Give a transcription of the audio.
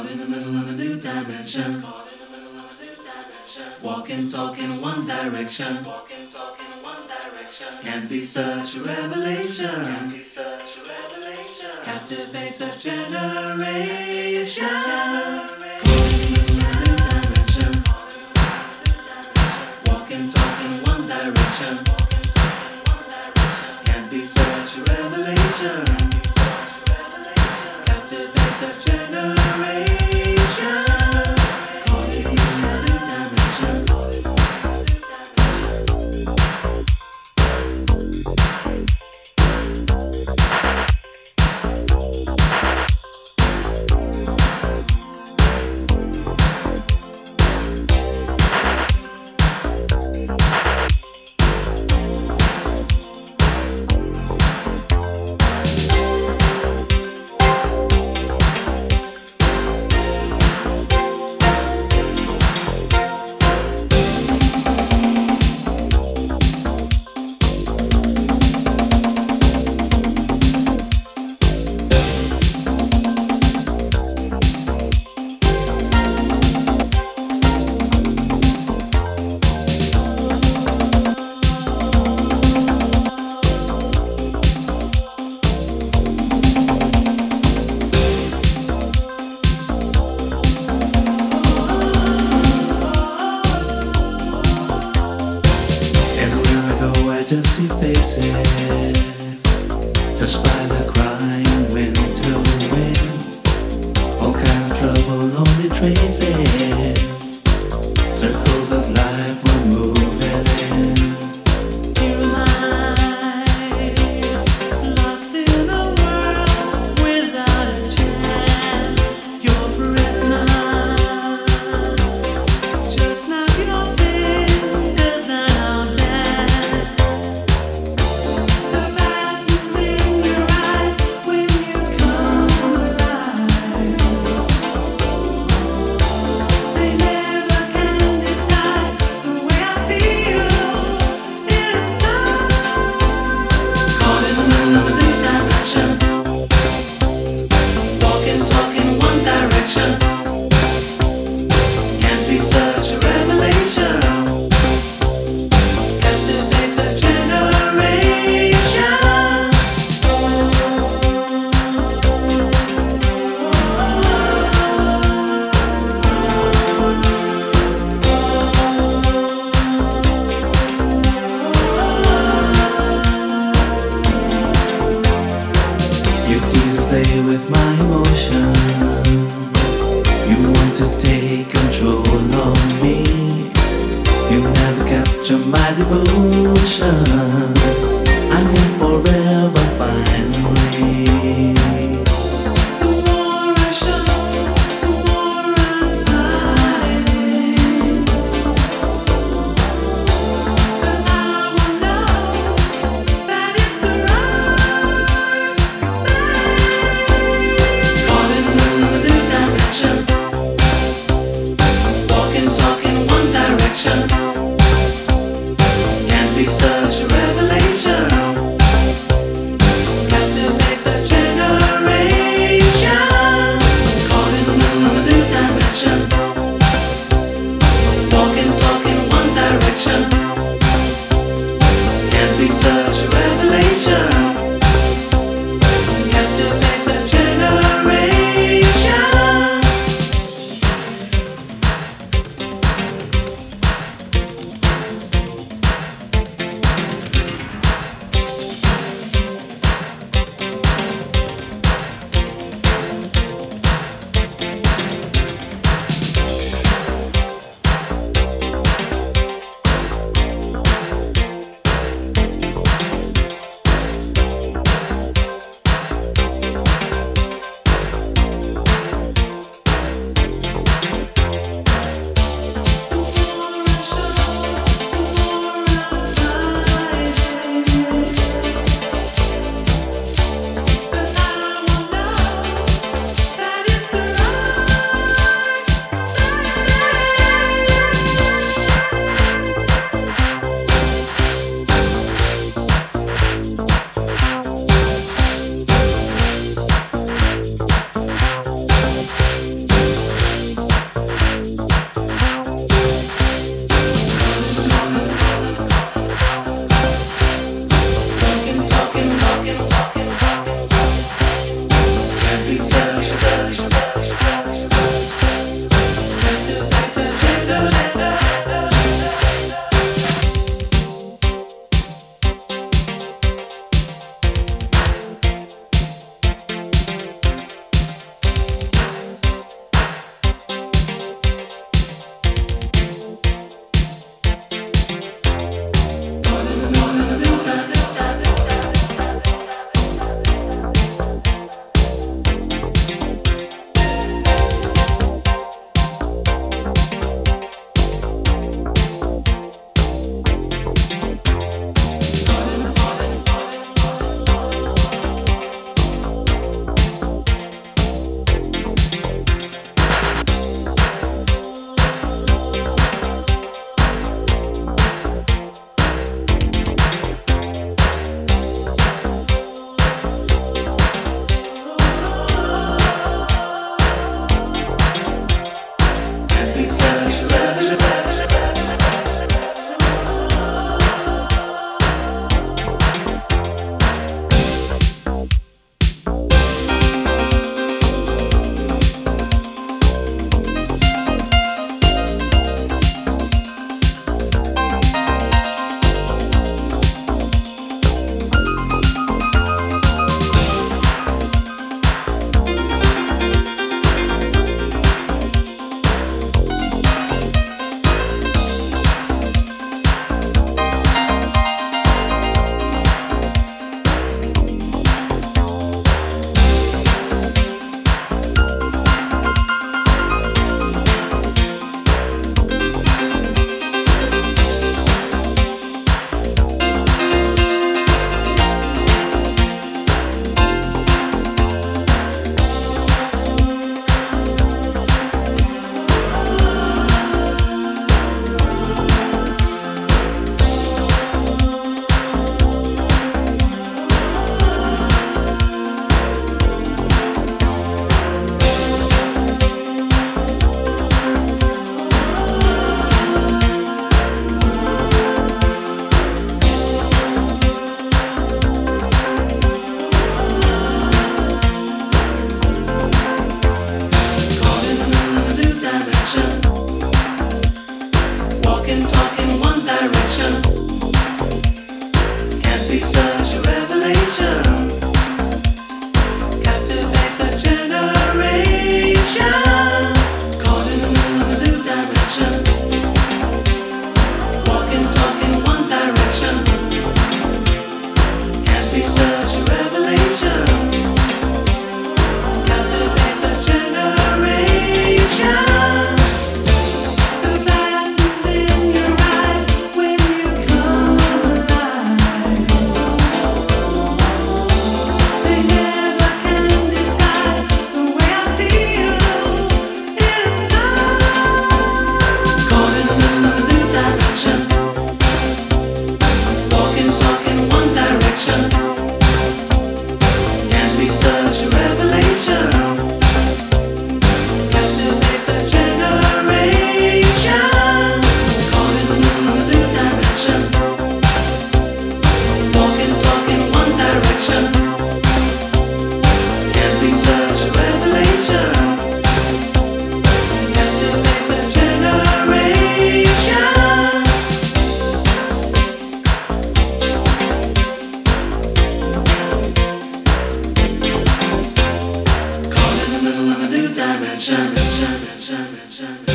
in the middle of a new dimension. Walking, talking one direction. Can be such a revelation. Captivates a generation. Walking, talking one direction. Can be such a revelation. Captivates a generation. Calling you a new dimension. Just see faces, touched by the crying winter wind. All kind of trouble, lonely traces. Circles of life were moving in. Here am I, lost in a world without a chance. Your prisoner, just snap your fingers and I'll dance. Play with my emotions. You want to take control of me. You never capture my devotion. I'm here forever finally. The more I show, the more I'm fighting. 'Cause I will know that it's the right thing. Walking, talking one direction. Can be such a shining, shining, shining, shining.